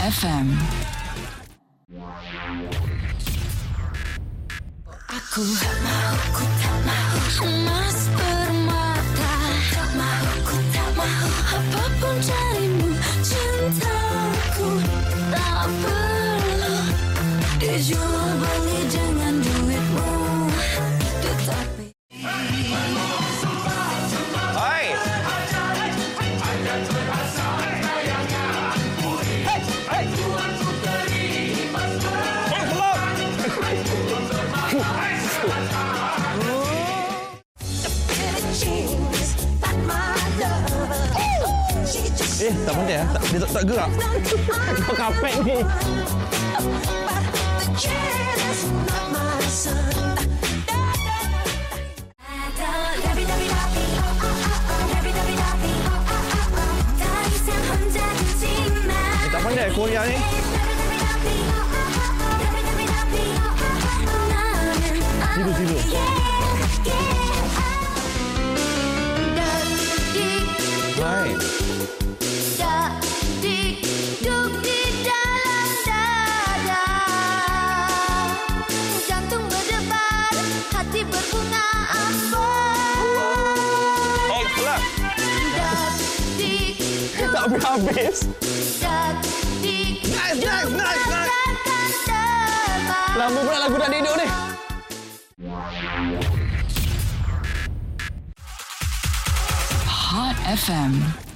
FM. Aku tak mahu emas permata. Tak mahu, ku tak mahu apapun carimu. Cintaku tak perlu dijual beli dengan duitmu. Tetapi tak pandai lah. Dia tak gerak. Kau kapek ni. Tak pandai Korea ni. Tidur. Hai. Duk di dalam dada, jantung berdebar, hati berbunga ambon. Oh, kelak. Tak habis. Nice. Lama pula lagu nak duduk ni. Hot FM.